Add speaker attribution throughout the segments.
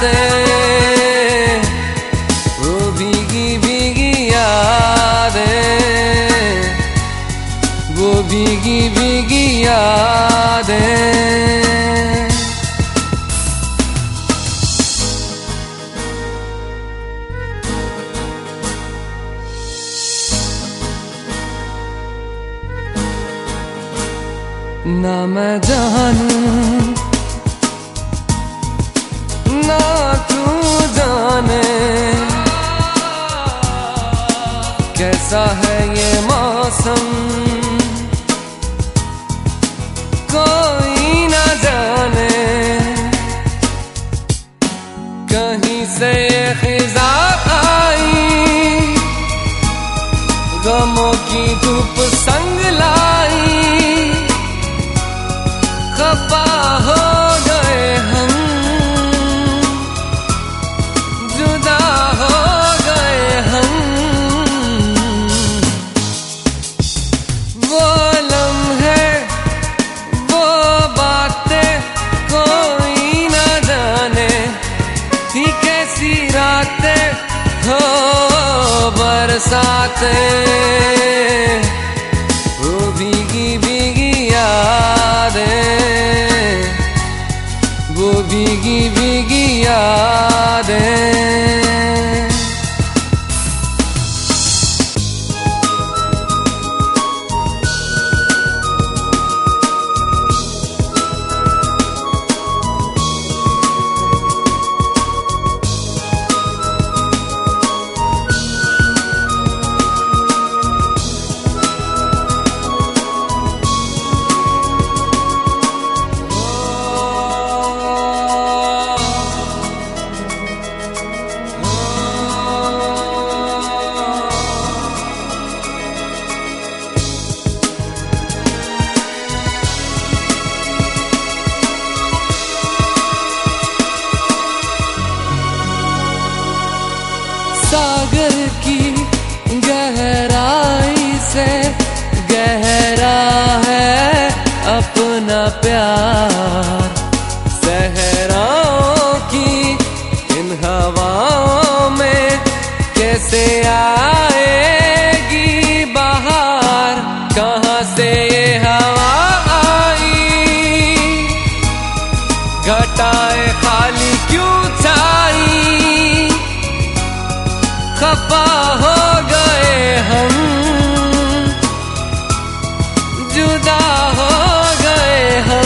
Speaker 1: यादें, वो भीगी भीगी यादें, वो भीगी भीगी यादें। ना मैं जानूं ना तू जाने कैसा है ये मौसम, कोई ना जाने कहीं से ये खिज़ा आई, गमों की धूप संग लाई, खफा हो गए हम, जुदा हो गए हम। वो लम्हे वो बातें कोई ना जाने थी कैसी रातें हो बरसातें, वो भीगी भीगी यादें, वो भीगी भीगी यादें। सागर की गहराई से गहरा है अपना प्यार, सहराओं की इन हवाओं में कैसे आएगी बहार, कहाँ से ये हवा आई, घटाएं खाली क्यों छाई, खफा हो गए हम, जुदा हो गए हम।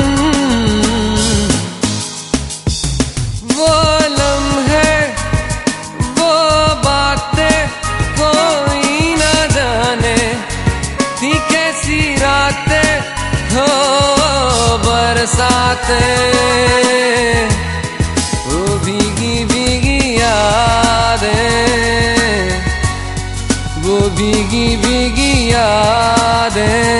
Speaker 1: वो लम्हे वो बातें कोई ना जाने थी कैसी रातें हो बरसातें, वो भीगी भीगी यादें, वो भीगी भीगी यादें।